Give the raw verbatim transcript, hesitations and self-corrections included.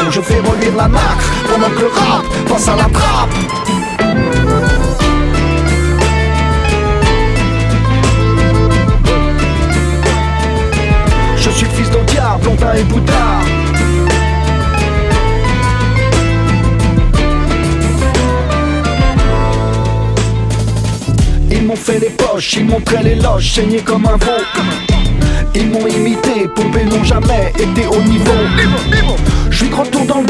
Je fais reluire la nacre pendant que le rap passe à la trappe. Je suis le fils d'un diable, Blondin et Bouddha. Ils m'ont fait les poches, ils montraient les loges, saigné comme un veau. Ils m'ont imité, pompé n'ont jamais été au niveau. Je suis de retour dans le